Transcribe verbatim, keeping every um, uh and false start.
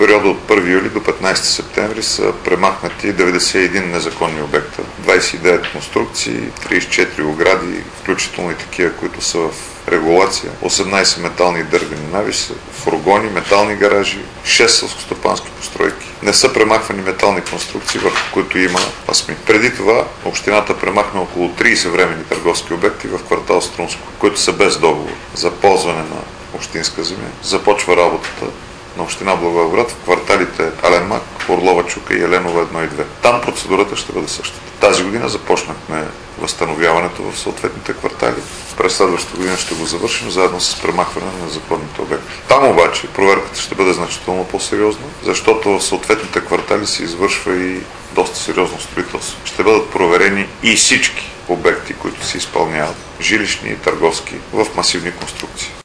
периода от първи юли до петнайсети септември са премахнати деветдесет и един незаконни обекта, двайсет и девет конструкции, трийсет и четири огради, включително и такива, които са в регулация, осемнайсет метални и дървени навеса, фургони, метални гаражи, шест селскостопански постройки. Не са премахвани метални конструкции, върху които има пасми. Преди това общината премахна около трийсет временни търговски обекти в квартал Струмско, които са без договор за ползване на общинска земя. Започва работата на община Благоевград в кварталите Ален-Мак, Орлова чука и Еленова едно и две. Там процедурата ще бъде същата. Тази година започнахме възстановяването в съответните квартали. През следващата година ще го завършим заедно с премахване на незаконните обекти. Там обаче проверката ще бъде значително по-сериозна, защото в съответните квартали се извършва и доста сериозно строителство. Ще бъдат проверени и всички обекти, които се изпълняват, жилищни и търговски, в масивни конструкции.